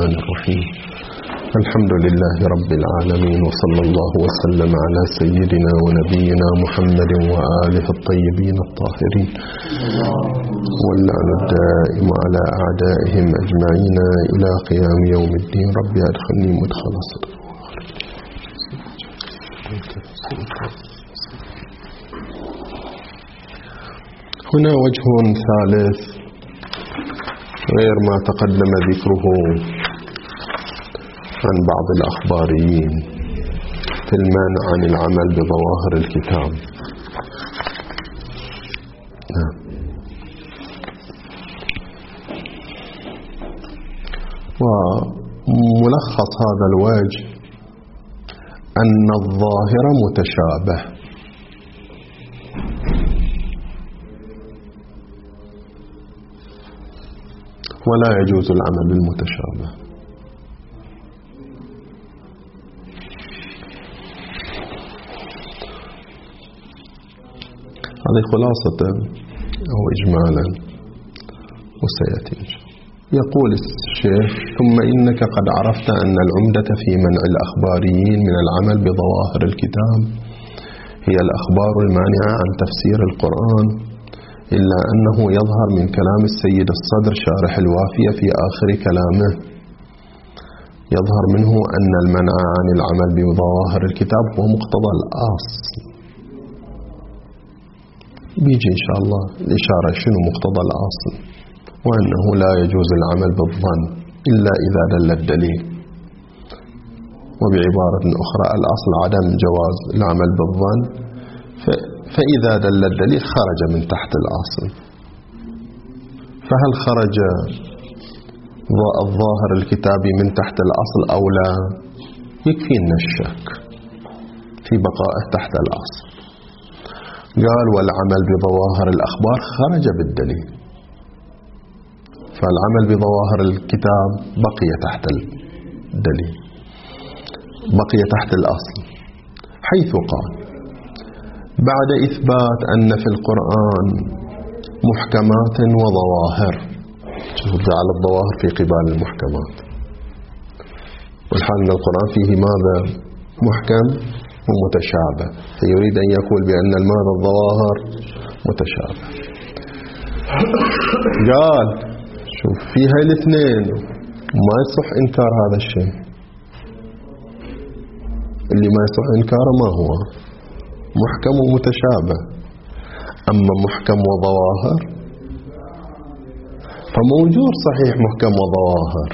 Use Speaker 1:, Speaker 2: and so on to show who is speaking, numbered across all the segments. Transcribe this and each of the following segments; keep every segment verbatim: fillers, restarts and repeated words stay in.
Speaker 1: الرحمن الرحيم. الحمد لله رب العالمين، وصلى الله وسلم على سيدنا ونبينا محمد وآله الطيبين الطاهرين، واللعن الدائم على أعدائهم أجمعين إلى قيام يوم الدين. رب أدخلني مدخل صدق. هنا وجه ثالث غير ما تقدم ذكره عن بعض الأخباريين في المانع عن العمل بظواهر الكتاب. وملخص هذا الوجه أن الظاهر متشابه، ولا يجوز العمل بالمتشابه. هذه خلاصة أو إجمالا وسيأتي. يقول الشيخ: ثم إنك قد عرفت أن العمدة في منع الأخباريين من العمل بظواهر الكتاب هي الأخبار المانعة عن تفسير القرآن، إلا أنه يظهر من كلام السيد الصدر شارح الوافية في آخر كلامه، يظهر منه أن المنع عن العمل بظواهر الكتاب هو مقتضى الأصل. بيجي إن شاء الله الإشارة شنو مقتضى الأصل، وأنه لا يجوز العمل بالظن إلا إذا دل الدليل. وبعبارة أخرى الأصل عدم جواز العمل بالظن، فإذا دل الدليل خرج من تحت الأصل. فهل خرج الظاهر الكتابي من تحت الأصل أو لا؟ يكفينا الشك في بقائه تحت الأصل. قال: والعمل بظواهر الأخبار خرج بالدليل، فالعمل بظواهر الكتاب بقي تحت الدليل، بقي تحت الأصل، حيث قال: بعد إثبات أن في القرآن محكمات وظواهر. شوفوا، جعل الظواهر في قبال المحكمات، والحال أن القرآن فيه ماذا؟ محكم ومتشابه، فيريد أن يقول بأن الماذا؟ الظواهر متشابه. قال: شوف، فيها الاثنين، ما يصح إنكار هذا الشيء. اللي ما يصح إنكاره ما هو؟ محكم ومتشابه. أما محكم وظواهر فموجود صحيح محكم وظواهر،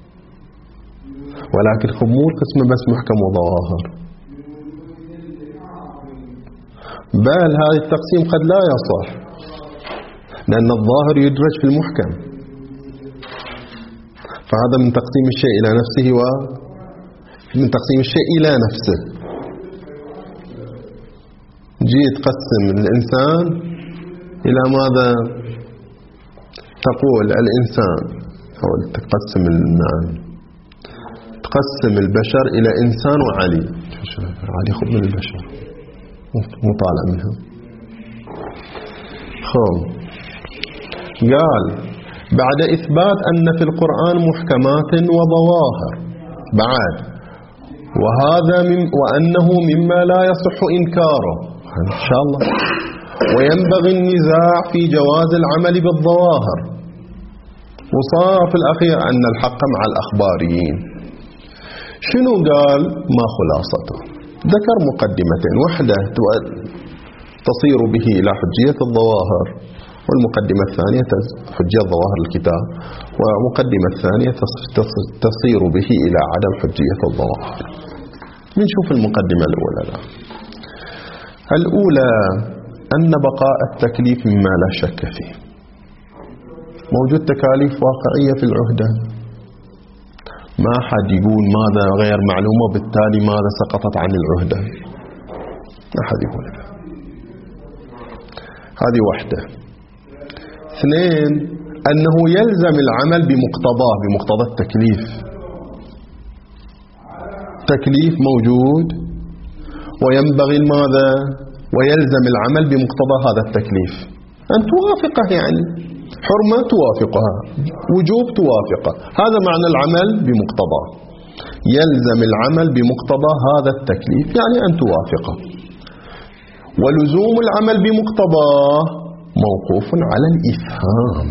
Speaker 1: ولكن مو القسم بس محكم وظواهر، بل هذا التقسيم قد لا يصح، لأن الظاهر يدرج في المحكم، فهذا من تقسيم الشيء إلى نفسه ومن تقسيم الشيء إلى نفسه. جيت تقسم الإنسان إلى ماذا؟ تقول الإنسان، أو تقسم تقسم البشر إلى إنسان وعلي. علي خذ من البشر، مو طالع منها. خب، قال: بعد إثبات أن في القرآن محكمات وظواهر بعد، وهذا من وأنه مما لا يصح إنكاره إن شاء الله، وينبغي النزاع في جواز العمل بالظواهر. وصار في الأخير أن الحق مع الأخباريين. شنو قال؟ ما خلاصته؟ ذكر مقدمتين، واحدة تصير به إلى حجية الظواهر، والمقدمة الثانية حجية ظواهر الكتاب، ومقدمة الثانية تصير به إلى عدم حجية الظواهر. نشوف المقدمة الأولى. لا. الأولى أن بقاء التكليف مما لا شك فيه. موجود تكاليف واقعية في العهدة، ما حد يقول ماذا غير معلومة بالتالي ماذا سقطت عن العهدة، ما حد يقول هذا. هذه واحدة. اثنين، أنه يلزم العمل بمقتضاه، بمقتضى التكليف. تكليف موجود وينبغي ماذا؟ ويلزم العمل بمقتضى هذا التكليف، أن توافقه، يعني حرمة توافقها، وجوب توافقه. هذا معنى العمل بمقتضاه. يلزم العمل بمقتضى هذا التكليف، يعني أن توافقه. ولزوم العمل بمقتضاه موقوف على الإفهام.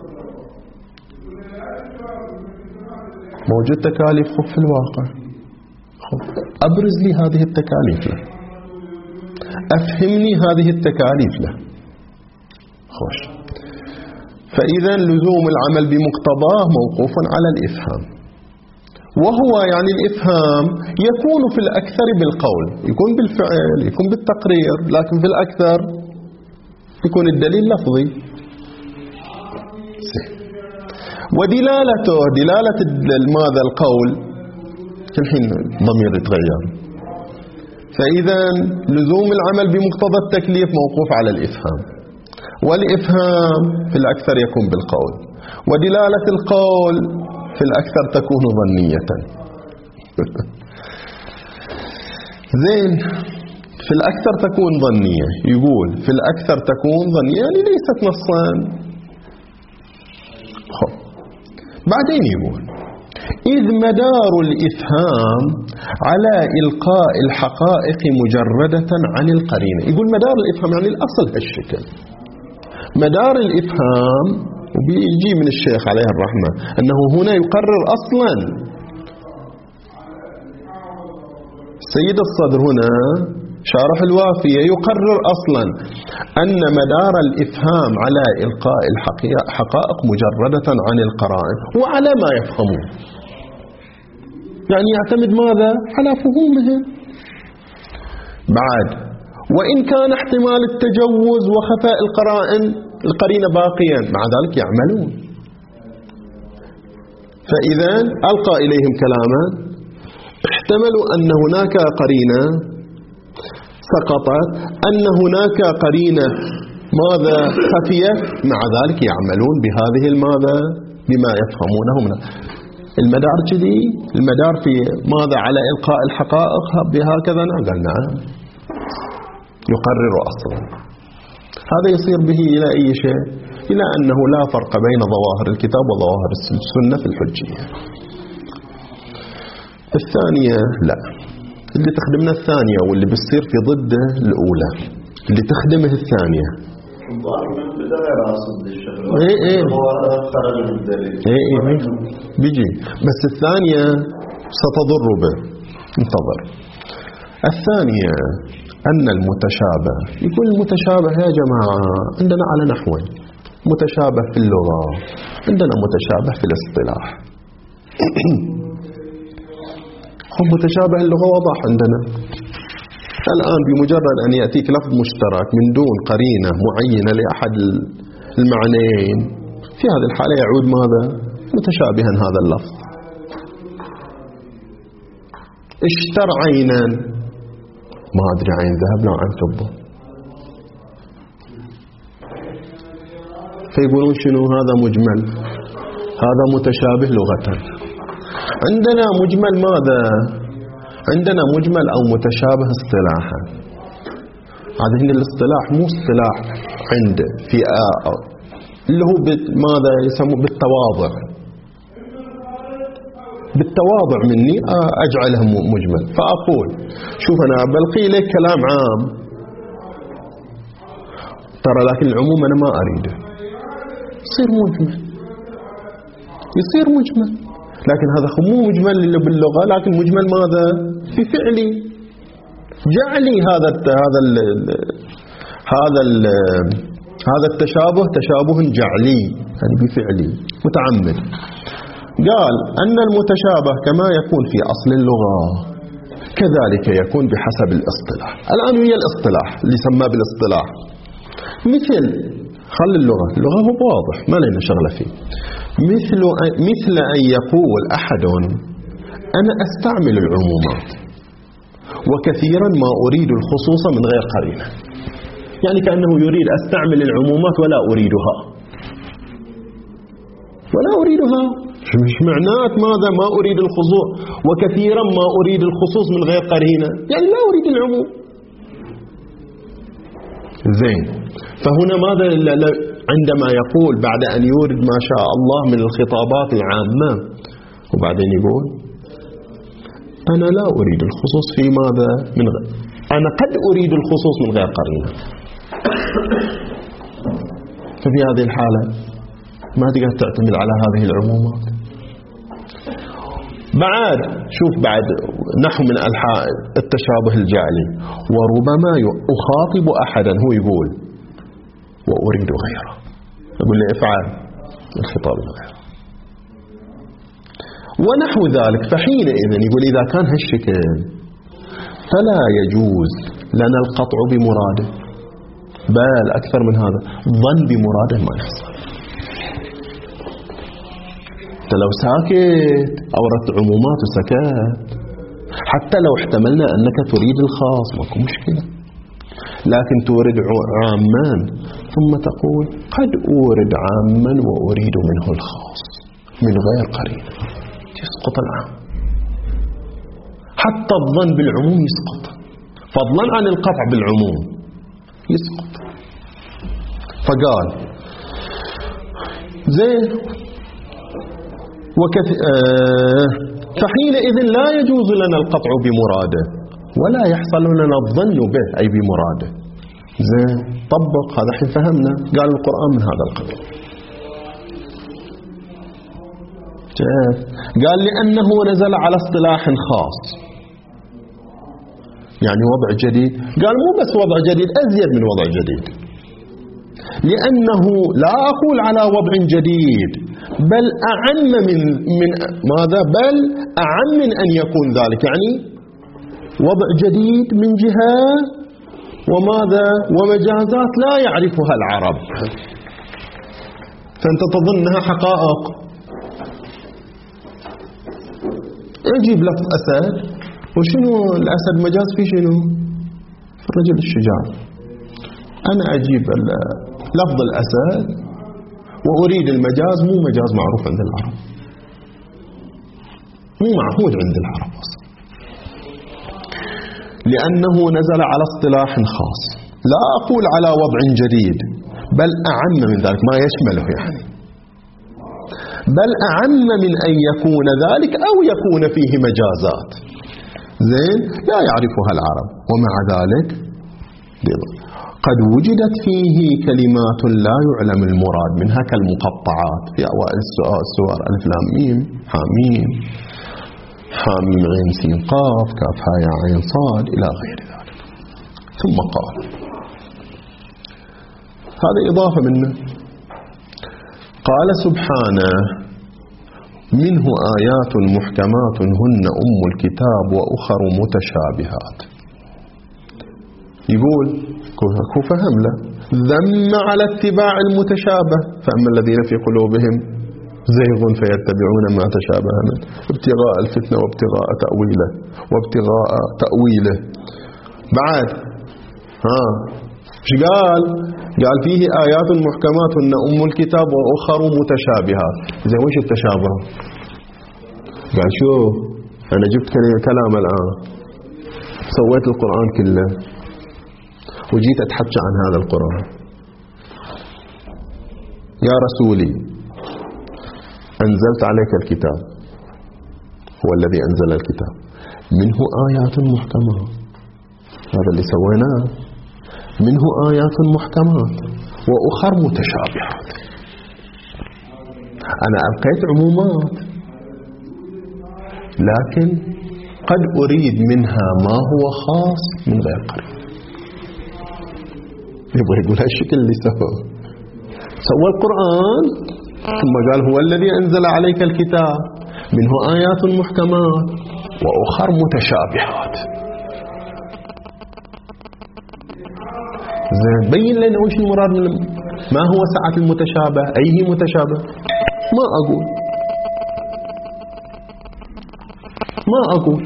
Speaker 1: موجود تكاليف خف في الواقع، خف أبرز لي هذه التكاليف له، أفهمني هذه التكاليف له. خوش. فإذا لزوم العمل بمقتضاه موقوف على الإفهام، وهو يعني الإفهام يكون في الأكثر بالقول، يكون بالفعل، يكون بالتقرير، لكن في الأكثر يكون الدليل لفظي. ودلالته دلالة ماذا القول الحين ضمير يتغير. فإذا لزوم العمل بمقتضى التكليف موقوف على الإفهام، والإفهام في الأكثر يكون بالقول، ودلالة القول في الأكثر تكون ظنية. زين، في الأكثر تكون ظنية، يقول في الأكثر تكون ظنية يعني ليست نصا. خب بعدين يقول إذ مدار الإفهام على إلقاء الحقائق مجردة عن القرينة. يقول مدار الإفهام يعني الأصل هالشكل. مدار الإفهام وبيجي من الشيخ عليه الرحمة أنه هنا يقرر أصلا. سيد الصدر هنا شارح الوافية يقرر أصلا أن مدار الإفهام على إلقاء الحقائق مجردة عن القرائن وعلى ما يفهمون، يعني يعتمد ماذا؟ على فهومهم. بعد وإن كان احتمال التجوز وخفاء القرائن القرينة باقيا، مع ذلك يعملون. فإذا ألقى إليهم كلاما احتملوا أن هناك قرينة سقطت، أن هناك قرينة ماذا خفيت، مع ذلك يعملون بهذه الماذا بما يفهمونه منه. المدار كذي، المدار في ماذا؟ على إلقاء الحقائق بهكذا. قال نعم، يقرر أصلا. هذا يصير به إلى أي شيء؟ إلى أنه لا فرق بين ظواهر الكتاب وظواهر السنة في الحجية. الثانية لا، اللي تخدمنا الثانية واللي بتصير في ضده الأولى، اللي تخدمه الثانية. ايه ايه ايه ايه بيجي، بس الثانية ستضر به. انتظر. الثانية أن المتشابه، يقول المتشابه يا جماعة عندنا على نحوين: متشابه في اللغة، عندنا متشابه في الاصطلاح. هم متشابه اللغة واضح عندنا الآن، بمجرد أن يأتيك لفظ مشترك من دون قرينة معينة لأحد المعنيين، في هذه الحالة يعود ماذا؟ متشابها هذا اللفظ. اشتر عينا، ما أدري عين ذهب لا عين فضة، فيقولون شنو هذا؟ مجمل، هذا متشابه لغة. عندنا مجمل ماذا؟ عندنا مجمل أو متشابه اصطلاحا. هذا هنا الاصطلاح مو اصطلاح عند في آه اللي هو ماذا يسموه بالتواضع، بالتواضع مني أجعله مجمل. فأقول شوف أنا بلقي لك كلام عام ترى، لكن العموم أنا ما أريده، يصير مجمل، يصير مجمل. لكن هذا مو مجمل اللي باللغة، لكن مجمل ماذا؟ في فعلي، جعلي هذا ال هذا ال هذا ال هذا التشابه تشابه جعلي، يعني بفعلي متعمد. قال أن المتشابه كما يكون في أصل اللغة كذلك يكون بحسب الاصطلاح. الآن هي الاصطلاح اللي سماه بالاصطلاح، مثل خل اللغة، اللغة هو واضح ما لنا شغلة فيه. مثل مثل أن يقول أحد أنا أستعمل العمومات وكثيرا ما أريد الخصوص من غير قرينة، يعني كأنه يريد أستعمل العمومات ولا أريدها، ولا أريدها. مش معنات ماذا؟ ما أريد الخصوص، وكثيرا ما أريد الخصوص من غير قرينة، يعني لا أريد العموم. زين، فهنا ماذا؟ عندما يقول بعد أن يورد ما شاء الله من الخطابات العامة وبعدين يقول أنا لا أريد الخصوص في ماذا من غير، أنا قد أريد الخصوص من غير قرينة. ففي هذه الحالة ما تقدر تعتمد على هذه العمومات. بعد شوف بعد نحو من ألحاء التشابه الجعلي، وربما أخاطب أحدا هو يقول وأريد غيره، أقول له افعل الخطاب الغير ونحو ذلك. فحينئذ يقول إذا كان هالشكل فلا يجوز لنا القطع بمراده، بل أكثر من هذا ظن بمراده ما يحصل. انت لو ساكت أوردت عمومات وسكت، حتى لو احتملنا أنك تريد الخاص ماكو مشكلة، لكن تورد عاما ثم تقول قد أورد عاما وأريد منه الخاص من غير قرين، يسقط العام. حتى الظن بالعموم يسقط، فضلا عن القطع بالعموم يسقط. فقال زين وكث... آه فحينئذ لا يجوز لنا القطع بمراده ولا يحصل لنا الظن به أي بمراده. زين طبق هذا، حين فهمنا قال القرآن من هذا القبيل. قال لأنه نزل على اصطلاح خاص، يعني وضع جديد. قال مو بس وضع جديد، أزيد من وضع جديد، لأنه لا أقول على وضع جديد بل أعم من من ماذا؟ بل أعم من أن يكون ذلك، يعني وضع جديد من جهة وماذا؟ ومجازات لا يعرفها العرب، فأنت تظنها حقائق. أجيب لفظ أسد، وشنو الأسد مجاز في شنو؟ في الرجل الشجاع. أنا أجيب لفظ الأسد وأريد المجاز، مو مجاز معروف عند العرب، مو معهود عند العرب أصلا، لأنه نزل على اصطلاح خاص. لا أقول على وضع جديد بل أعم من ذلك، ما يشمله يعني، بل أعم من أن يكون ذلك أو يكون فيه مجازات زين لا يعرفها العرب. ومع ذلك قد وجدت فيه كلمات لا يعلم المراد منها كالمقطعات في أوائل السور ألف لام ميم حاميم حاميم عين سين قاف كاف هاء يا عين صاد إلى غير ذلك. ثم قال هذا إضافة منه، قال سبحانه منه آيات محكمات هن أم الكتاب وأخر متشابهات. يقول كو فهم له ذم على اتباع المتشابه، فأما الذين في قلوبهم زيغ فيتبعون ما تشابه منه ابتغاء الفتنة وابتغاء تأويله وابتغاء تأويله. بعد ها ايش قال؟ قال فيه آيات محكمات هن أم الكتاب وأخر متشابهات. إذا وش التشابه؟ قال شو أنا جبت كلام الآن، سويت القرآن كله وجيت أتحكى عن هذا القرآن. يا رسولي أنزلت عليك الكتاب، هو الذي أنزل الكتاب، منه آيات محكمات، هذا اللي سويناه، منه آيات محكمات وأخر متشابهات. أنا أبقيت عمومات، لكن قد أريد منها ما هو خاص من غير قرين. يبغى يقول هالشكل اللي سوى سوى القرآن، ثم قال هو الذي أنزل عليك الكتاب منه آيات محكمات وأخر متشابهات. زين بين لنا وش المراد من ما هو سعة المتشابه، أيه متشابه؟ ما أقول ما أقول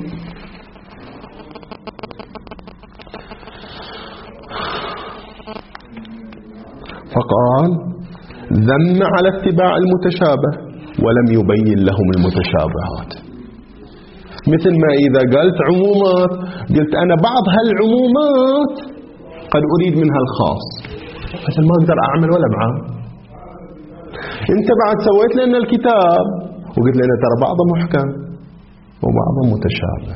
Speaker 1: فقال ذم على اتباع المتشابه ولم يبين لهم المتشابهات. مثل ما إذا قلت عمومات قلت أنا بعض هالعمومات قد أريد منها الخاص، مثل ما أقدر أعمل ولا بعام، انت بعد سويت لنا الكتاب وقلت لنا ترى بعضه محكم وبعضه متشابه،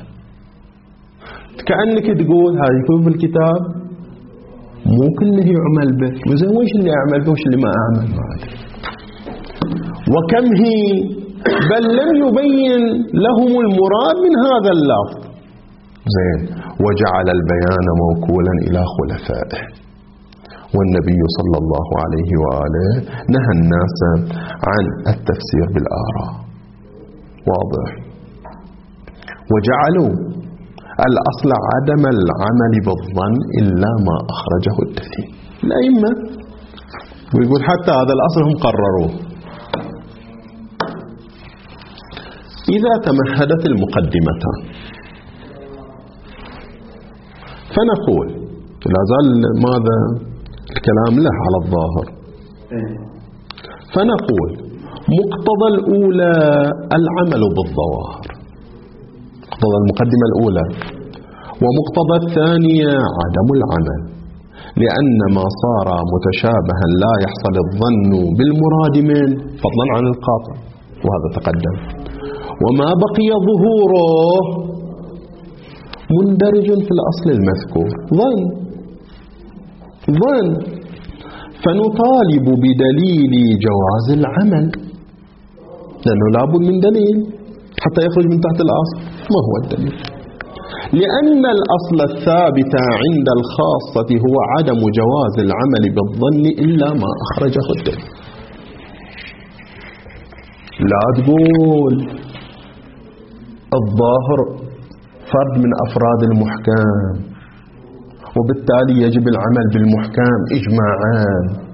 Speaker 1: كأنك تقول هذا يكون في الكتاب مو كله يعمل به، وزين وش اللي أعمل به وش اللي ما أعمل ما أدري. وكم هي بل لم يبين لهم المراد من هذا اللفظ. زين، وجعل البيان موكولا إلى خلفائه، والنبي صلى الله عليه وآله نهى الناس عن التفسير بالآراء. واضح. وجعلوا الأصل عدم العمل بالظن إلا ما أخرجه الدليل. الأئمة ويقول حتى هذا الأصل هم قرروه. إذا تمهدت المقدمتان فنقول لا زال ماذا الكلام له على الظاهر، فنقول مقتضى الأولى العمل بالظواهر، مقتضى المقدمة الأولى، ومقتضى الثانية عدم العمل، لأن ما صار متشابها لا يحصل الظن بالمراد منه فضلا عن القاطع، وهذا تقدم. وما بقي ظهوره مندرج في الأصل المذكور ظن ظن فنطالب بدليل جواز العمل، لأنه لابد من دليل حتى يخرج من تحت الأصل. ما هو الدليل؟ لأن الأصل الثابت عند الخاصة هو عدم جواز العمل بالظن إلا ما أخرجه الدليل. لا تقول الظاهر فرد من أفراد المحكم وبالتالي يجب العمل بالمحكم إجماعا،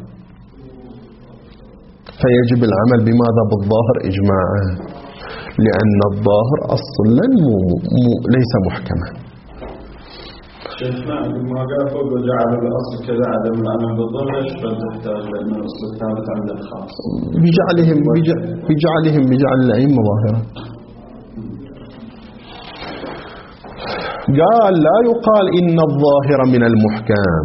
Speaker 1: فيجب العمل بماذا؟ بالظاهر إجماعا، لأن الظاهر أصلا مو مو ليس محكما.
Speaker 2: شيخنا ما قال فوق وجعل الأصل كذا عدم العمل بالظن، ايش تحتاج لأن الأصل الثابت عند الخاص؟
Speaker 1: بجعلهم بجعلهم بجعل الأئمة ظاهرا. قال لا يقال إن الظاهر من المحكم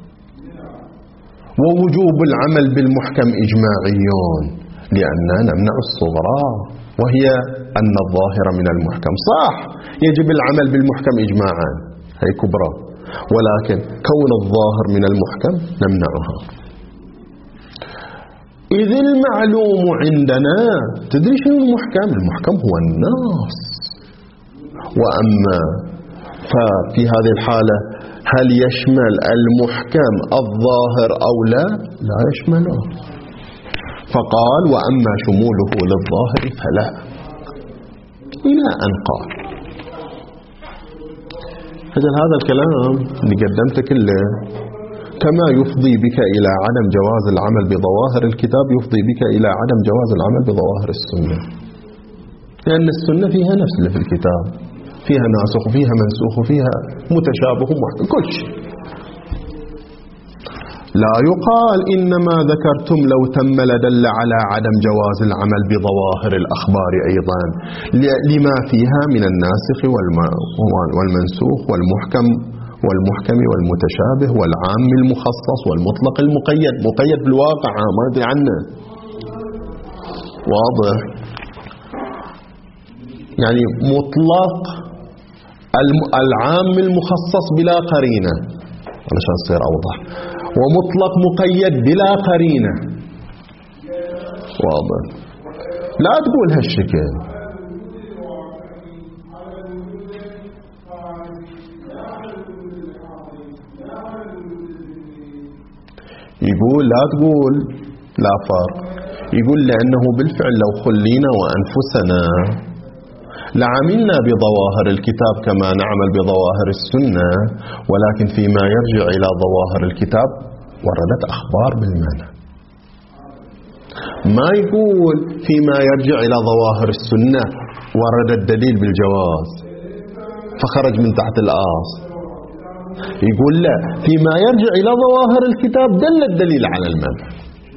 Speaker 1: ووجوب العمل بالمحكم إجماعيون، لأننا نمنع الصغرى وهي أن الظاهر من المحكم. صح، يجب العمل بالمحكم إجماعا، هي كبرى، ولكن كون الظاهر من المحكم نمنعها. إذ المعلوم عندنا، تدري شنو المحكم؟ المحكم هو النص. وأما ففي هذه الحالة هل يشمل المحكم الظاهر أو لا؟ لا يشمله. فقال وأما شموله للظاهر فلا، إلى أن قال. هذا الكلام اللي قدمته كله كما يفضي بك إلى عدم جواز العمل بظواهر الكتاب يفضي بك إلى عدم جواز العمل بظواهر السنة، لأن السنة فيها نفس اللي في الكتاب، فيها ناسخ وفيها منسوخ وفيها متشابه ومحكم كل شيء. لا يقال إنما ذكرتم لو تم لدل على عدم جواز العمل بظواهر الأخبار أيضا لما فيها من الناسخ والمنسوخ والمحكم والمحكم والمتشابه والعام المخصص والمطلق المقيد. مقيد بالواقع ما أدري عنه. واضح؟ يعني مطلق العام المخصص بلا قرينة علشان تصير أوضح، ومطلق مقيد بلا قرينة. واضح؟ لا تقول هالشكل. يقول لا تقول لا فرق، يقول لأنه بالفعل لو خلينا وأنفسنا لعملنا بظواهر الكتاب كما نعمل بظواهر السنة، ولكن فيما يرجع إلى ظواهر الكتاب وردت أخبار بالمعنى. ما يقول فيما يرجع إلى ظواهر السنة ورد الدليل بالجواز فخرج من تحت الأصل. يقول لا، فيما يرجع إلى ظواهر الكتاب دل الدليل على المنع،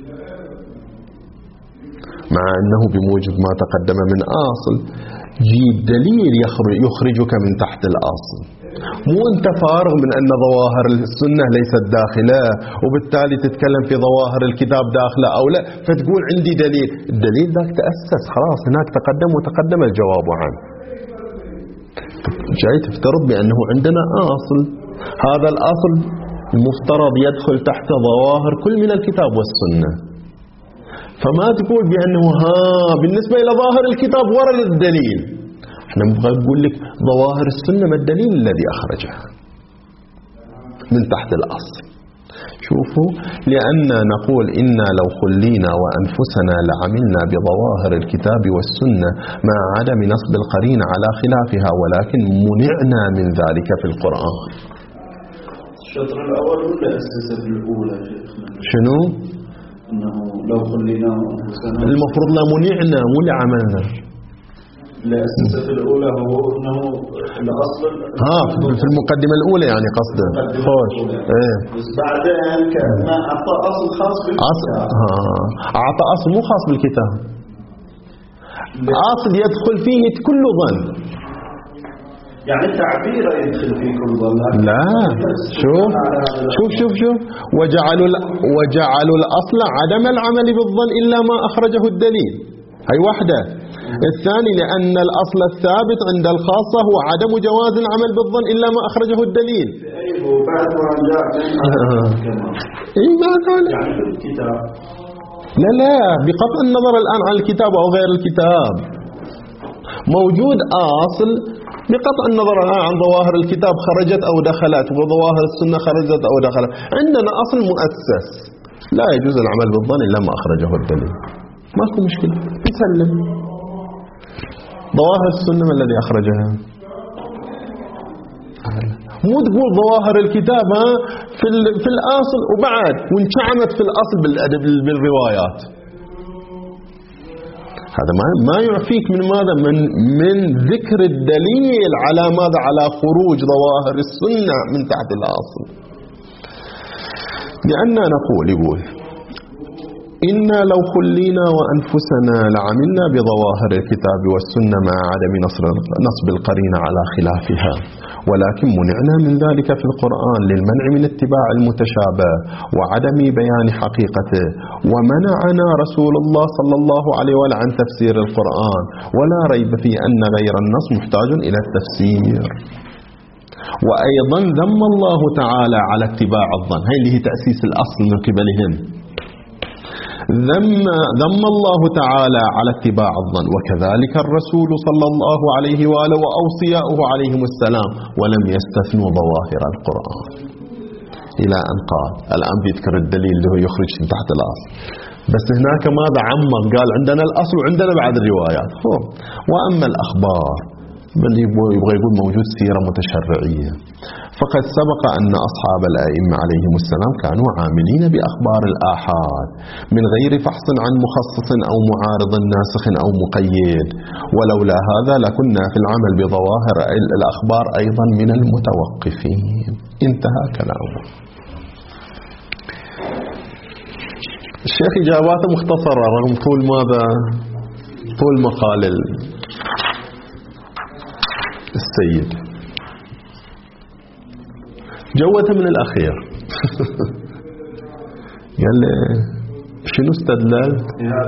Speaker 1: مع أنه بموجب ما تقدم من أصل جيد دليل يخرجك من تحت الأصل، مو أنت فارغ من أن ظواهر السنة ليست داخلة وبالتالي تتكلم في ظواهر الكتاب داخلة أو لا، فتقول عندي دليل. الدليل ذاك تأسس خلاص، هناك تقدم وتقدم الجواب عنه. جاي تفترض بأنه عندنا أصل، هذا الأصل المفترض يدخل تحت ظواهر كل من الكتاب والسنة، فما تقول بأنه ها بالنسبة إلى ظاهر الكتاب ورد الدليل. احنا نبغى نقول لك ظواهر السنة ما الدليل الذي أخرجها من تحت الأصل. شوفوا، لأن نقول إنا لو خلينا وأنفسنا لعملنا بظواهر الكتاب والسنة مع عدم نصب القرين على خلافها، ولكن منعنا من ذلك في القرآن.
Speaker 2: الشطر الأول ولا السلسلة الأولى شيخنا؟
Speaker 1: شنو؟
Speaker 2: إنه لو خلينا وأنفسنا
Speaker 1: المفروض لا منعنا مو لعملنا.
Speaker 2: لا، السلسلة الأولى هو إنه الأصل
Speaker 1: ها في المقدمة الأولى يعني قصده. خوش ايه،
Speaker 2: بس بعدين كأنه أعطى أصل خاص بالكتاب.
Speaker 1: ها أعطى أصل مو خاص بالكتاب، أصل يدخل فيه كل ظن.
Speaker 2: يعني تعبيره يدخل في كل ظن.
Speaker 1: لا، شوف شوف شوف شوف وجعلوا وجعلوا الأصل عدم العمل بالظن إلا ما أخرجه الدليل. هي واحدة. الثاني لأن الأصل الثابت عند الخاصة هو عدم جواز العمل بالظن إلا ما أخرجه الدليل.
Speaker 2: أيه وبعد ما جاء
Speaker 1: إيه ما قال
Speaker 2: يعني في الكتاب.
Speaker 1: لا لا، بقطع النظر الآن عن الكتاب أو غير الكتاب، موجود أصل بقطع النظر الآن عن ظواهر الكتاب خرجت أو دخلت وظواهر السنة خرجت أو دخلت. عندنا أصل مؤسس لا يجوز العمل بالظن إلا ما أخرجه الدليل، ماكو مشكلة نسلم. ظواهر السنة ما الذي أخرجها؟ مو تقول ظواهر الكتاب ها في في الأصل وبعد وانشعمت في الأصل بالأدب بالروايات. هذا ما ما يعفيك من ماذا؟ من من ذكر الدليل على ماذا؟ على خروج ظواهر السنة من تحت الأصل. لأننا نقول يقول إنا لو خلينا وأنفسنا لعملنا بظواهر الكتاب والسنة مع عدم نصب القرين على خلافها، ولكن منعنا من ذلك في القرآن للمنع من اتباع المتشابه وعدم بيان حقيقته، ومنعنا رسول الله صلى الله عليه وسلم عن تفسير القرآن، ولا ريب في أن غير النص محتاج إلى التفسير. وأيضا ذم الله تعالى على اتباع الظن، هي اللي هي تأسيس الأصل من قبلهم. ذم ذم الله تعالى على اتباع الظن، وكذلك الرسول صلى الله عليه وآله وأوصياؤه عليهم السلام، ولم يستثنوا ظواهر القرآن إلى أن قال. الآن بيذكر الدليل اللي هو يخرج من تحت الأصل، بس هناك ماذا عمق؟ قال عندنا الأصل وعندنا بعد الروايات. وأما الأخبار بل يبغى يقول موجود سيرة متشرعية، فقد سبق أن أصحاب الأئمة عليهم السلام كانوا عاملين بأخبار الآحاد من غير فحص عن مخصص أو معارض ناسخ أو مقيد، ولولا هذا لكنا في العمل بظواهر الأخبار أيضا من المتوقفين. انتهى كلامه. الشيخ إجاباته مختصرة رغم طول ماذا؟ طول مقال السيد. جوته من الأخير قال لي شنو استدللت؟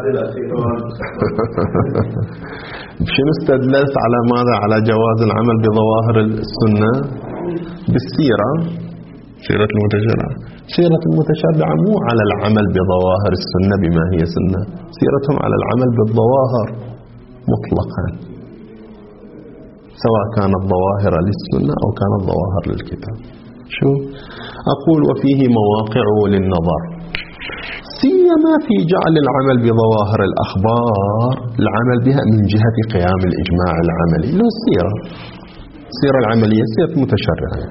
Speaker 1: شنو استدللت على ماذا؟ على جواز العمل بظواهر السنة بالسيرة، سيرة المتشرعة. سيرة المتشرعة مو على العمل بظواهر السنة بما هي سنة، سيرتهم على العمل بالظواهر مطلقا، سواء كانت ظواهر للسنة أو كانت ظواهر للكتاب. شو أقول؟ وفيه مواقع للنظر، سيما في جعل العمل بظواهر الأخبار العمل بها من جهة قيام الإجماع العملي، له السيرة السيرة العملية سيرة متشرعة.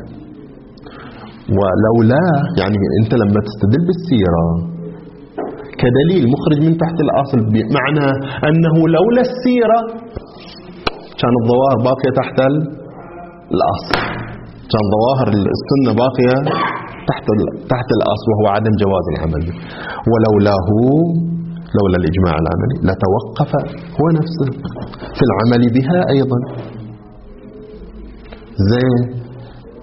Speaker 1: ولولا يعني أنت لما تستدل بالسيرة كدليل مخرج من تحت الأصل، بمعنى أنه لولا السيرة كان الظواهر باقية تحت الأصل، كان ظواهر السنة باقية تحت تحت الأصل وهو عدم جواز العمل. ولولاه لولا الإجماع العملي لتوقف هو نفسه في العمل بها أيضا. زين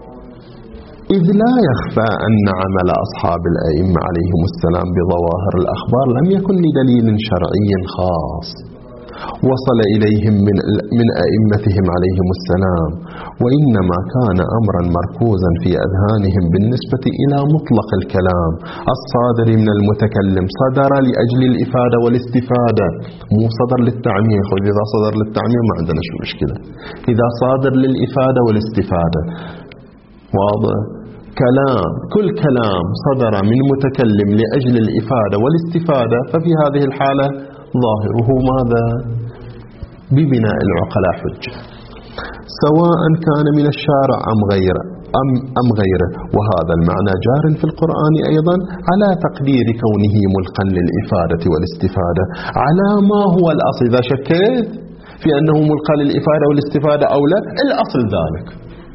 Speaker 1: إذ لا يخفى أن عمل أصحاب الأئمة عليهم السلام بظواهر الأخبار لم يكن لدليل شرعي خاص وصل إليهم من من أئمتهم عليهم السلام، وإنما كان أمرا مركوزا في أذهانهم بالنسبة إلى مطلق الكلام الصادر من المتكلم، صدر لأجل الإفادة والاستفادة، مو صدر للتعميم. إذا صدر للتعميم ما عندنا شو مشكلة، إذا صادر للإفادة والاستفادة واضح. كلام كل كلام صدر من متكلم لأجل الإفادة والاستفادة ففي هذه الحالة ظاهره ماذا؟ ببناء العقلاء حجة، سواء كان من الشارع أم غيره أم, أم غيره. وهذا المعنى جار في القرآن أيضا على تقدير كونه ملقا للإفادة والاستفادة على ما هو الأصل. إذا شكيت في أنه ملقا للإفادة والاستفادة أو لا، الأصل ذلك.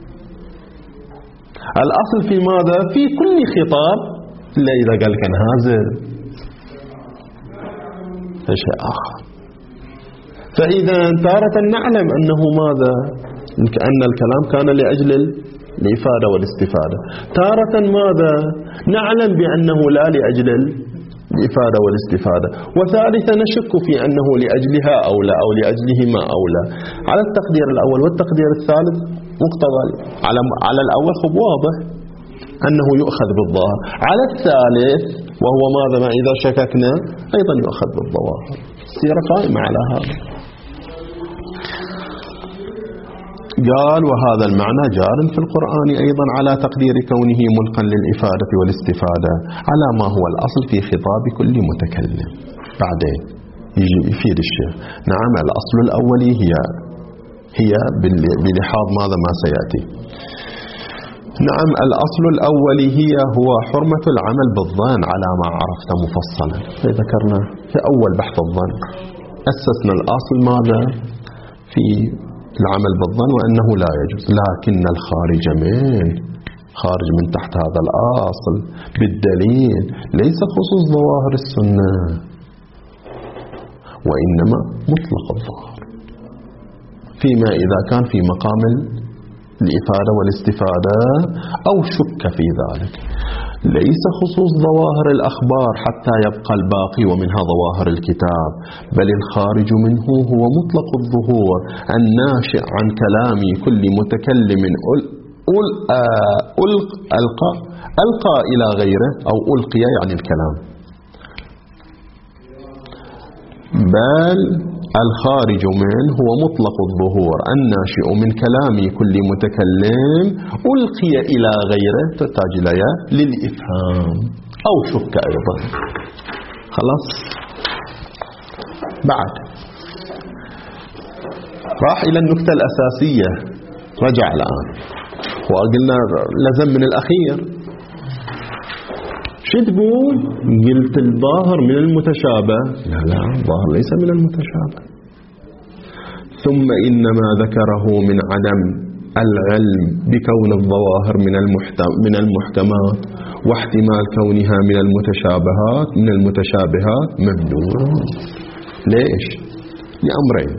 Speaker 1: الأصل في ماذا؟ في كل خطاب، إلا إذا قال كان هازل شيء آخر. فإذا تارة نعلم أنه ماذا؟ أن الكلام كان لأجل الإفادة والاستفادة، تارة ماذا؟ نعلم بأنه لا لأجل الإفادة والاستفادة، وثالثا نشك في أنه لأجلها أو لا أو لأجلهما أو لا. على التقدير الأول والتقدير الثالث مقتضى على على الأول خب واضح أنه يؤخذ بالظاهر، على الثالث وهو ماذا؟ ما إذا شككنا أيضا يؤخذ بالظواهر. السيرة قائمة على هذا. قال وهذا المعنى جار في القرآن أيضا على تقدير كونه ملقا للإفادة والاستفادة على ما هو الأصل في خطاب كل متكلم. بعدين يجي يفيد الشيخ نعم الأصل الأولي هي هي بلحاظ ماذا ما سيأتي. نعم الأصل الأولي هي هو حرمة العمل بالظن على ما عرفت مفصلا. ذكرنا في أول بحث الظن أسسنا الأصل ماذا في العمل بالظن وأنه لا يجوز، لكن الخارج من خارج من تحت هذا الأصل بالدليل ليس خصوص ظواهر السنة وإنما مطلق الظاهر، فيما إذا كان في مقام الإفادة والاستفادة أو شك في ذلك. ليس خصوص ظواهر الأخبار حتى يبقى الباقي ومنها ظواهر الكتاب، بل الخارج منه هو مطلق الظهور الناشئ عن كلام كل متكلم ألقى ألقى إلى غيره أو ألقي يعني الكلام، بل الخارج منه هو مطلق الظهور الناشئ من كلام كل متكلم ألقي إلى غيره تحتاج إلى للإفهام أو شك أيضا. خلاص بعد راح إلى النكتة الأساسية، رجع الآن وقلنا لزم من الأخير. شو تقول؟ قلت الظاهر من المتشابه. لا لا الظاهر ليس من المتشابه. ثم إنما ذكره من عدم العلم بكون الظواهر من من المحكمات واحتمال كونها من المتشابهات من المتشابهات ممنوع. ليش؟ لأمرين.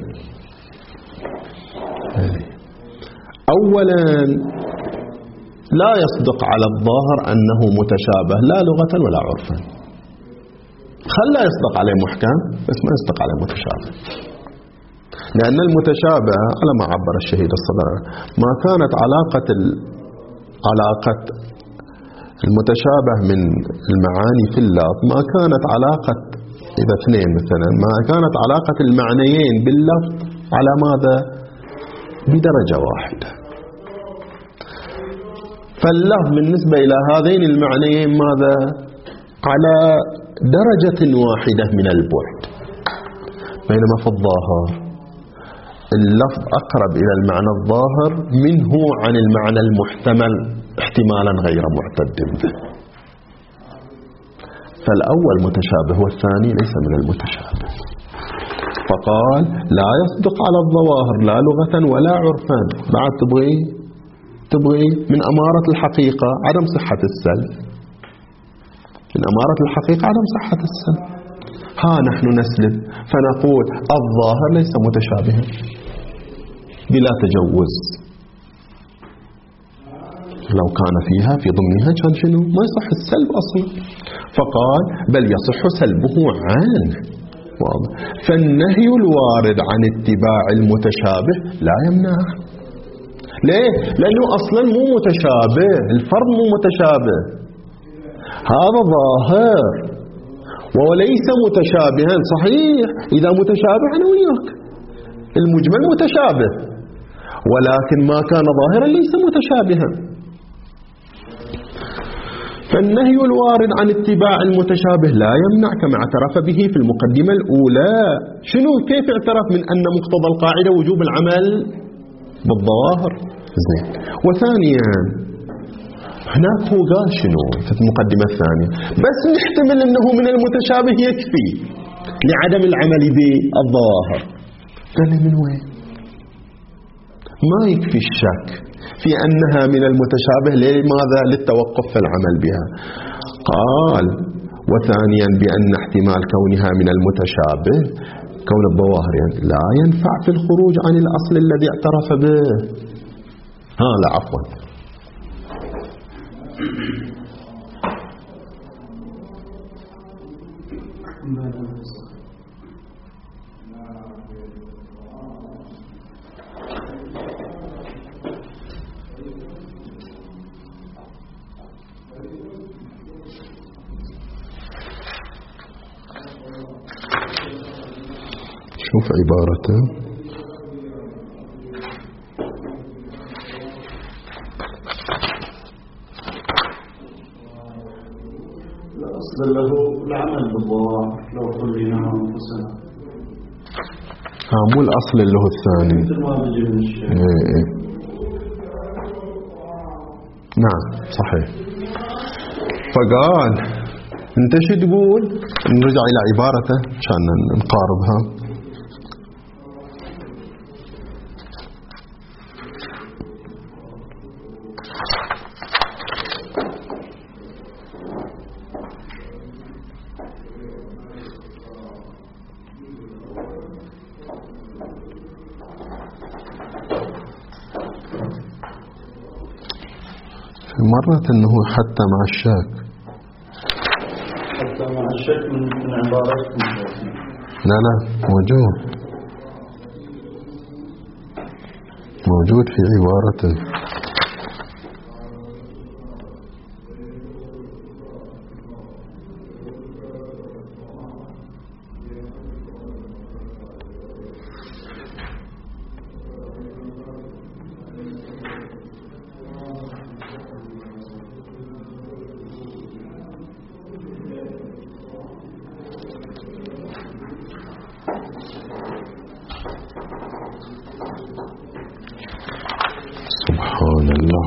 Speaker 1: أولا لا يصدق على الظاهر أنه متشابه لا لغة ولا عرفا. خلا يصدق عليه محكم بس ما يصدق عليه متشابه، لأن المتشابه على ما عبر الشهيد الصدر ما كانت علاقة علاقة المتشابه من المعاني في اللفظ ما كانت علاقة إذا اثنين مثلا ما كانت علاقة المعنيين باللفظ على ماذا؟ بدرجة واحدة. فاللفظ بالنسبة إلى هذين المعنيين ماذا؟ على درجة واحدة من البعد، بينما في الظاهر اللفظ أقرب إلى المعنى الظاهر منه عن المعنى المحتمل احتمالا غير معتد به. فالأول متشابه والثاني ليس من المتشابه. فقال لا يصدق على الظواهر لا لغة ولا عرفا. بعد تبغي تبغي من أمارة الحقيقة عدم صحة السلب، من أمارة الحقيقة عدم صحة السلب. ها نحن نسلب فنقول الظاهر ليس متشابها بلا تجوز. لو كان فيها في ضمنها كان شنو؟ ما يصح السلب أصلا. فقال بل يصح سلبه عنه. واضح. فالنهي الوارد عن اتباع المتشابه لا يمنع. ليه؟ لأنه أصلا مو متشابه، الفرض مو متشابه، هذا ظاهر وليس متشابها. صحيح إذا متشابه أنا وياك المجمل متشابه، ولكن ما كان ظاهرا ليس متشابها. فالنهي الوارد عن اتباع المتشابه لا يمنع كما اعترف به في المقدمة الأولى. شنو كيف اعترف؟ من أن مقتضى القاعدة وجوب العمل بالظواهر. زين. وثانيا هناك هو قال شنو في المقدمة الثانية؟ بس نحتمل أنه من المتشابه يكفي لعدم العمل بالظواهر. قال لي من وين؟ ما يكفي الشك في أنها من المتشابه. لماذا؟ للتوقف في العمل بها. قال وثانيا بأن احتمال كونها من المتشابه كون الظواهر يعني لا ينفع في الخروج عن الأصل الذي اعترف به. ها لا عفوا شوف عبارته.
Speaker 2: الأصل له العمل بالظواهر لو كلنا أنفسنا.
Speaker 1: ها مو الأصل اللي هو الثاني. ايه ايه. نعم صحيح. فقال انت شو تقول؟ نرجع إلى عبارته عشان نقاربها. مرة أنه حتى مع الشك.
Speaker 2: حتى مع الشك من عبارتكم.
Speaker 1: لا لا موجود موجود في عبارته. سبحان الله.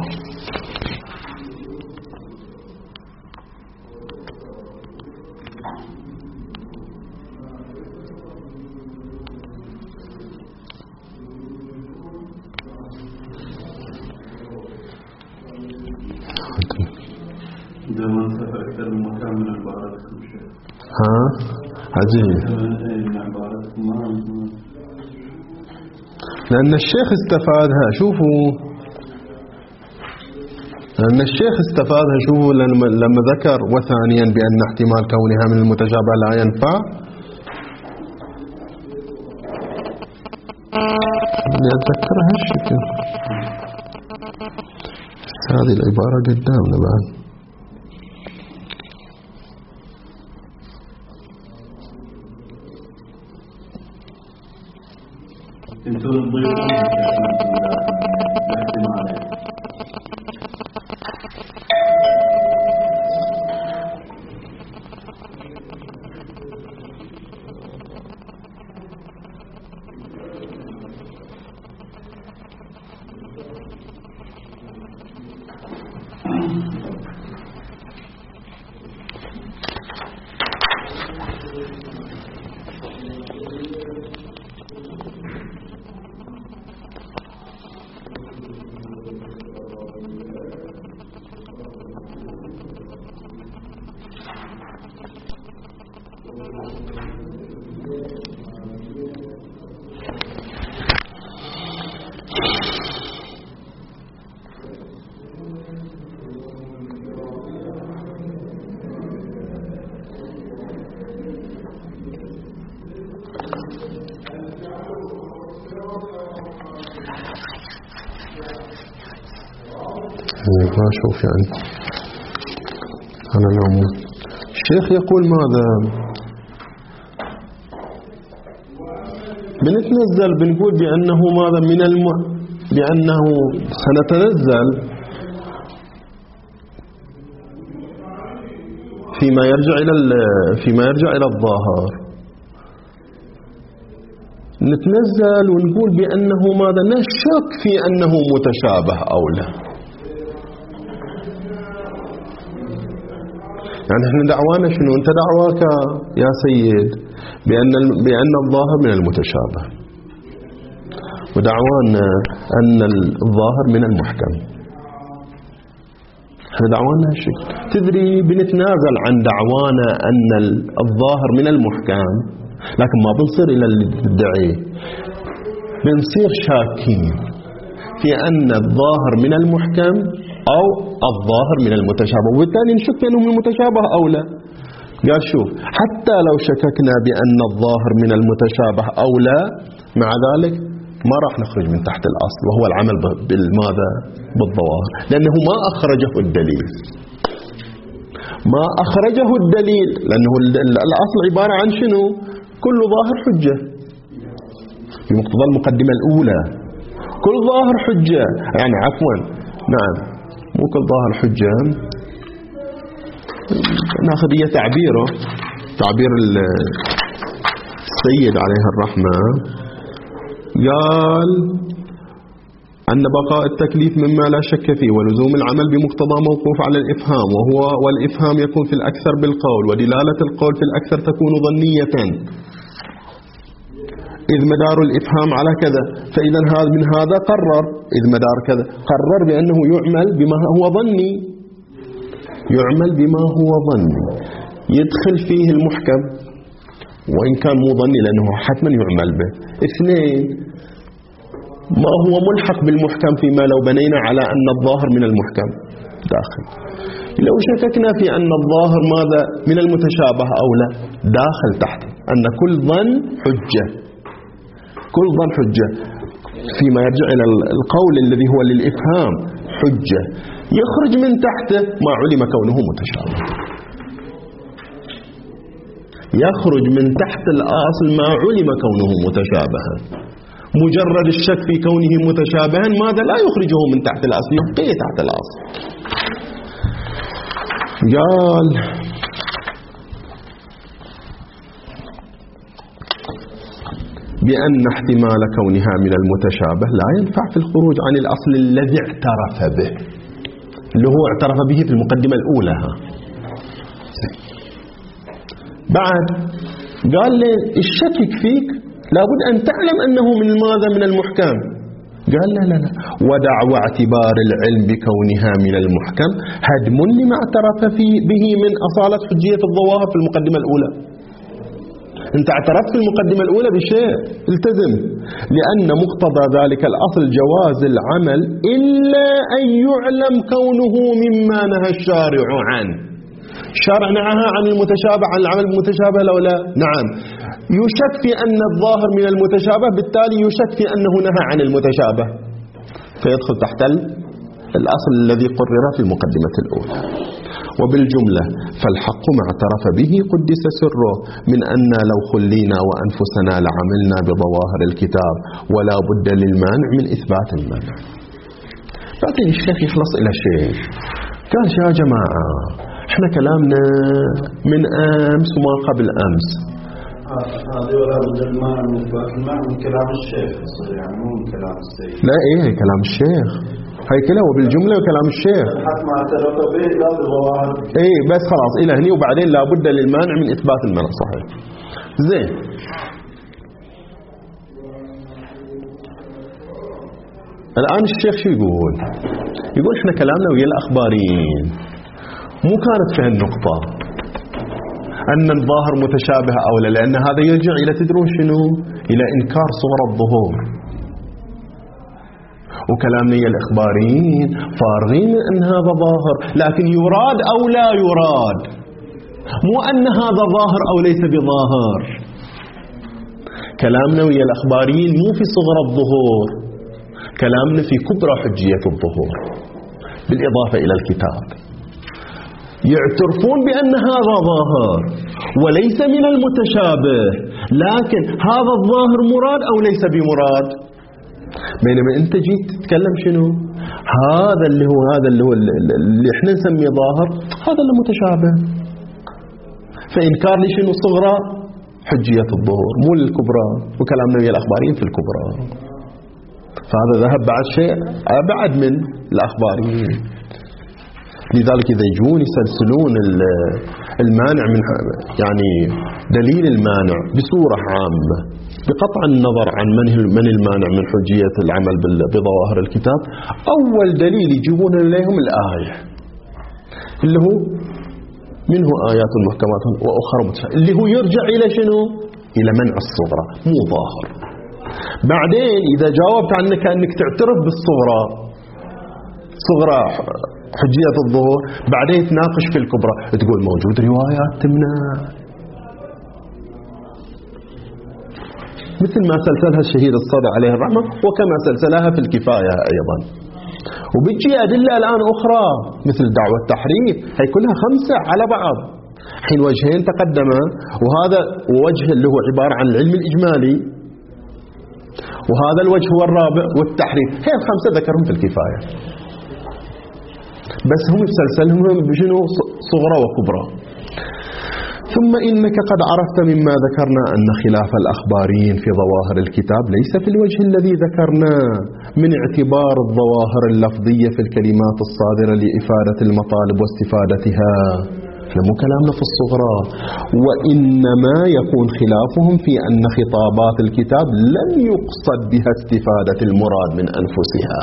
Speaker 2: عندما انتهى أكثر من مكان من عبارتكم شيء.
Speaker 1: ها عجيب. لأن الشيخ استفادها. شوفوا لأن الشيخ استفادها. شوفوا لما ذكر وثانيا بأن احتمال كونها من المتشابه لا ينفع. أتذكرها هالشكل. هذه العبارة قدامنا بعد.
Speaker 2: انتم تضيفون الاحتمالات.
Speaker 1: ما أشوف يعني على العموم. الشيخ يقول ماذا؟ بنتنزل بنقول بأنه ماذا من الم... بأنه سنتنزل فيما يرجع إلى ال... فيما يرجع إلى الظاهر، نتنزل ونقول بأنه ماذا نشك في أنه متشابه أو لا. يعني احنا دعوانا شنو؟ انت دعواك يا سيد بأن بأن الظاهر من المتشابه، ودعوانا أن الظاهر من المحكم. احنا دعوانا هالشيء. تدري بنتنازل عن دعوانا أن الظاهر من المحكم، لكن ما بنصير إلى اللي تدعيه، بنصير شاكين في أن الظاهر من المحكم أو الظاهر من المتشابه، وبالتالي نشك أنه من المتشابه أو لا. قال شوف، حتى لو شككنا بأن الظاهر من المتشابه أو لا، مع ذلك ما راح نخرج من تحت الأصل، وهو العمل بالماذا؟ بالظواهر، لأنه ما أخرجه الدليل ما أخرجه الدليل لأنه الأصل عبارة عن شنو؟ كل ظاهر حجة بمقتضى المقدمة الأولى. كل ظاهر حجة، يعني عفوا نعم مو كل ظاهر حجة، ناخذ هي تعبيره تعبير السيد عليه الرحمة. قال أن بقاء التكليف مما لا شك فيه، ولزوم العمل بمقتضى موقوف على الإفهام، وهو والإفهام يكون في الأكثر بالقول، ودلالة القول في الأكثر تكون ظنية، إذ مدار الإفهام على كذا. فإذا هذا من هذا قرر، إذ مدار كذا قرر بأنه يعمل بما هو ظني، يعمل بما هو ظني، يدخل فيه المحكم وإن كان مو ظني لأنه حتما يعمل به. اثنين، ما هو ملحق بالمحكم فيما لو بنينا على أن الظاهر من المحكم داخل. لو شككنا في أن الظاهر ماذا من المتشابه أو لا، داخل تحت أن كل ظن حجة، كل ظن حجة فيما يرجع إلى القول الذي هو للإفهام حجة، يخرج من تحته ما علم كونه متشابه، يخرج من تحت الأصل ما علم كونه متشابها. مجرد الشك في كونه متشابها ماذا لا يخرجه من تحت الأصل، يبقيه تحت الأصل. قال بأن احتمال كونها من المتشابه لا ينفع في الخروج عن الأصل الذي اعترف به، اللي هو اعترف به في المقدمة الأولى. ها. بعد قال لي الشكك فيك لابد أن تعلم أنه من ماذا؟ من المحكم. قال لا لا لا، ودعوى اعتبار العلم بكونها من المحكم هدم لما اعترف فيه به من أصالة حجية الظواهر في المقدمة الأولى. انت اعترفت في المقدمة الأولى بشيء، التزم، لأن مقتضى ذلك الأصل جواز العمل إلا أن يعلم كونه مما نهى الشارع عنه. الشارع نهى عن المتشابه، عن العمل بالمتشابه لو لا؟ نعم. يشك في أن الظاهر من المتشابه، بالتالي يشك في أنه نهى عن المتشابه، فيدخل تحت الأصل الذي قرر في المقدمة الأولى. وبالجملة فالحق ما اعترف به قدس سره من أن لو خلينا وأنفسنا لعملنا بظواهر الكتاب ولا بد للمانع من إثبات المانع. بعدين الشيخ يخلص إلى شيء، قال يا جماعة احنا كلامنا من أمس وما قبل أمس،
Speaker 2: هذا ولا بد المانع من إثبات المانع من كلام الشيخ، يعني مو من كلام السيد.
Speaker 1: لا إيه كلام الشيخ هاي كلها وبالجملة وكلام الشيخ.
Speaker 2: حتى ما اعترف به لا بالظواهر.
Speaker 1: ايه بس خلاص الى هني، وبعدين لابد للمانع من اثبات المانع. صحيح. زين. الان الشيخ شو يقول؟ يقول احنا كلامنا ويا الاخباريين مو كانت في هالنقطة ان الظاهر متشابه او لا، لان هذا يرجع الى تدرون شنو؟ الى انكار صور الظهور. وكلامنا يا الإخباريين فارغين من أن هذا ظاهر، لكن يراد أو لا يراد، مو أن هذا ظاهر أو ليس بظاهر. كلامنا ويا الإخباريين مو في صغر الظهور، كلامنا في كبرى حجية الظهور. بالإضافة إلى الكتاب، يعترفون بأن هذا ظاهر وليس من المتشابه، لكن هذا الظاهر مراد أو ليس بمراد. بينما أنت جيت تتكلم شنو؟ هذا اللي هو هذا اللي هو اللي احنا نسميه ظاهر، هذا اللي متشابه. فإنكار لي شنو؟ صغرى حجية الظهور، مو الكبرى، وكلامنا ويا الأخباريين في الكبرى. فهذا ذهب بعد شيء أبعد من الأخباريين. لذلك إذا يجون يسلسلون المانع من يعني دليل المانع بصورة عامة بقطع النظر عن من المانع من حجية العمل بظواهر الكتاب، أول دليل يجيبون إليهم الآية اللي هو منه آيات محكمات وأخرى متشابهات، اللي هو يرجع إلى شنو؟ إلى منع الصغرى، مو ظاهر. بعدين إذا جاوبت عنك أنك تعترف بالصغرى، صغرى حجية الظهور، بعدين تناقش في الكبرى، تقول موجود روايات تمنع، مثل ما سلسلها الشهيد الصدع عليه الرحمة، وكما سلسلها في الكفاية أيضا. وبيجي أدلة الآن أخرى مثل دعوة التحريف، هي كلها خمسة على بعض. حين وجهين تقدم، وهذا وجه اللي هو عبارة عن العلم الإجمالي، وهذا الوجه هو الرابع والتحريف، هي الخمسة ذكرهم في الكفاية، بس هم بسلسلهم بشنو؟ صغرى وكبرى. ثم إنك قد عرفت مما ذكرنا أن خلاف الأخباريين في ظواهر الكتاب ليس في الوجه الذي ذكرناه من اعتبار الظواهر اللفظية في الكلمات الصادرة لإفادة المطالب واستفادتها، مو كلامنا في الصغرى، وإنما يكون خلافهم في أن خطابات الكتاب لم يقصد بها استفادة المراد من أنفسها.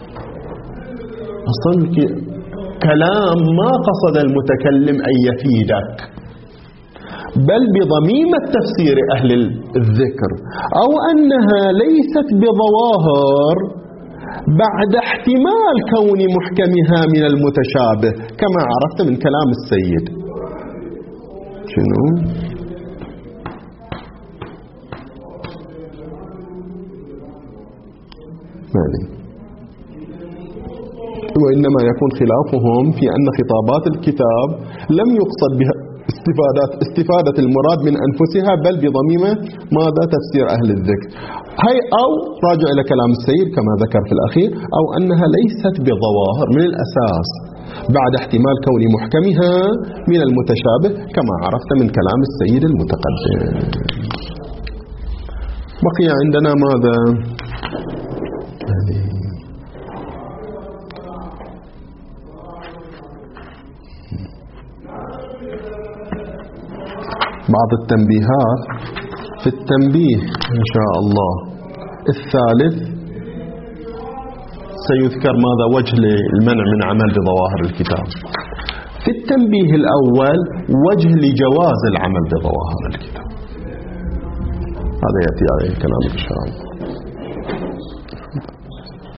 Speaker 1: أصلا كلام ما قصد المتكلم أن يفيدك، بل بضميمة تفسير أهل الذكر، أو أنها ليست بظواهر بعد احتمال كون محكمها من المتشابه، كما عرفت من كلام السيد. شنو؟ مالي. وإنما يكون خلافهم في أن خطابات الكتاب لم يقصد بها استفادة, استفادة المراد من أنفسها، بل بضميمة ماذا؟ تفسير أهل الذكر. هي أو راجع إلى كلام السيد كما ذكر في الأخير، أو أنها ليست بظواهر من الأساس بعد احتمال كون محكمها من المتشابه، كما عرفت من كلام السيد المتقدم. بقي عندنا ماذا؟ بعض التنبيهات. في التنبيه إن شاء الله الثالث سيذكر ماذا؟ وجه للمنع من عمل بظواهر الكتاب. في التنبيه الأول وجه لجواز العمل بظواهر الكتاب، هذا يأتي عليه الكلام إن شاء الله.